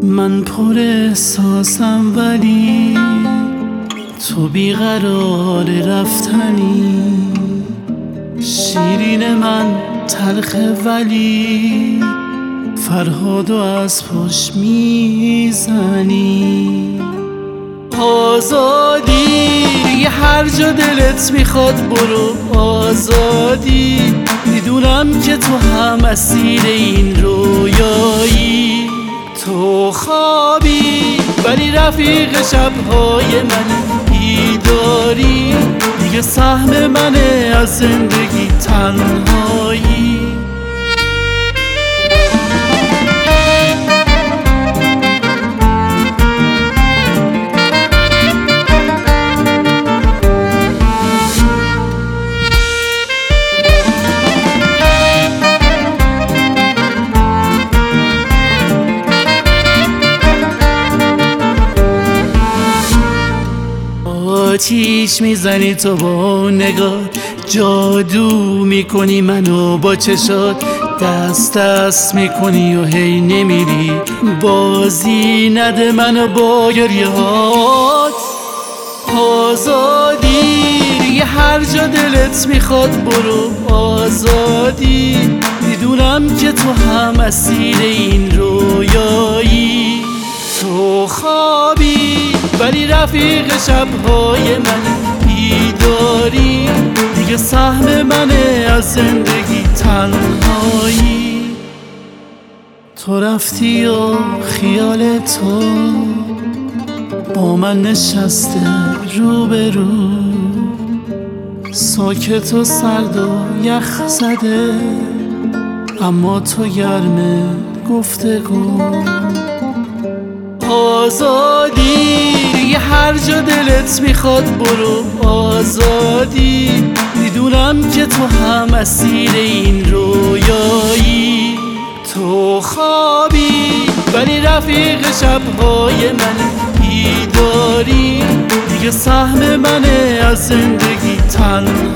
من پر احساسم ولی تو بیقرار رفتنی. شیرین من تلخه ولی فرهادو از پشت میزنی. آزادی دیگه هر جا دلت میخواد برو. آزادی میدونم که تو هم اسیر این رویایی. تو خوابی ولی رفیق شبهای من بیداری. دیگه سهم منه از زندگی تنهایی. آتیش میزنی تو با نگاه، جادو میکنی منو با چشات. دست دست میکنی و هی نمیری، بازی نده منو با گریهات. آزادی دیگه هر جا دلت میخواد برو. آزادی میدونم که تو هم اسیر این رویایی. تو خوابی ولی رفیق شبهای من بیداری. دیگه سهم منه از زندگی تنهایی. تو رفتی و خیال تو با من نشسته رو به رو. ساکت و سرد و یخ زده اما تو گرم گفتگو. آزادی دیگه هر جا دلت میخواد برو. آزادی میدونم که تو هم اسیر این رویایی. تو خوابی ولی رفیق شبهای من بیداری. دیگه سهم منه از زندگی تنهایی.